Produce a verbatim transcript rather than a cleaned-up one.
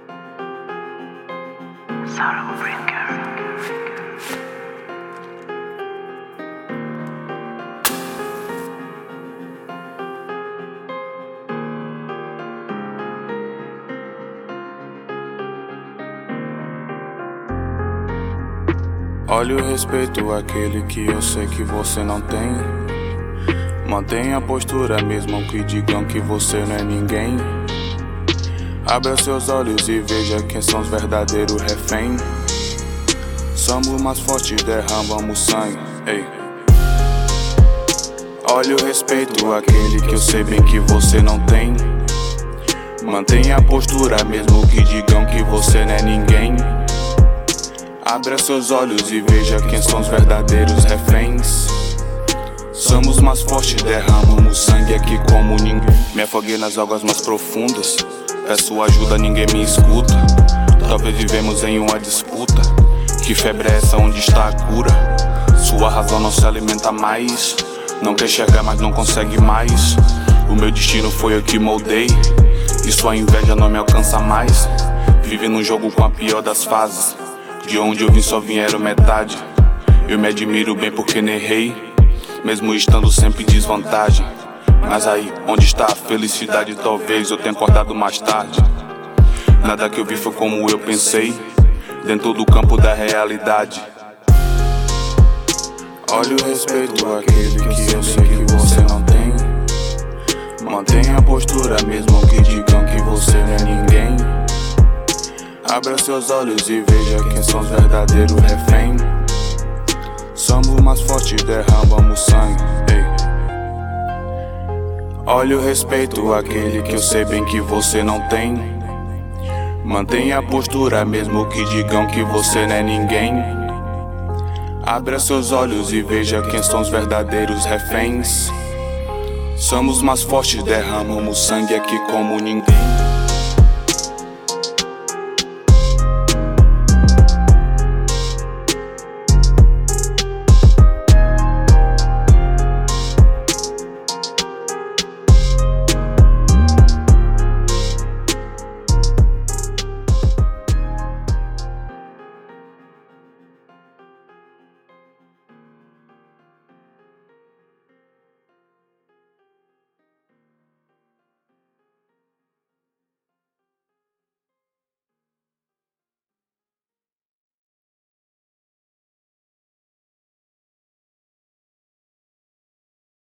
Olha o respeito àquele que eu sei que você não tem. Mantenha a postura mesmo que digam que você não é ninguém. Abra seus olhos e veja quem são os verdadeiros reféns. Somos mais fortes, derramamos sangue, ei. Olha o respeito àquele que eu sei bem que você não tem. Mantenha a postura mesmo que digam que você não é ninguém. Abra seus olhos e veja quem são os verdadeiros reféns. Somos mais fortes, derramamos sangue aqui como ninguém. Me afoguei nas águas mais profundas, peço ajuda, ninguém me escuta. Talvez vivemos em uma disputa. Que febre é essa, onde está a cura? Sua razão não se alimenta mais. Não quer enxergar, mas não consegue mais. O meu destino foi eu que moldei, e sua inveja não me alcança mais. Vive num jogo com a pior das fases. De onde eu vim só vieram metade. Eu me admiro bem porque nem errei, mesmo estando sempre em desvantagem. Mas aí, onde está a felicidade? Talvez eu tenha acordado mais tarde. Nada que eu vi foi como eu pensei, dentro do campo da realidade. Olha o respeito àquele que eu sei que você não tem. Mantenha a postura mesmo que digam que você não é ninguém. Abra seus olhos e veja quem são os verdadeiros reféns. Somos mais fortes, derramamos sangue, ei. Olha o respeito àquele que eu sei bem que você não tem. Mantenha a postura mesmo que digam que você não é ninguém. Abra seus olhos e veja quem são os verdadeiros reféns. Somos mais fortes, derramamos sangue aqui como ninguém.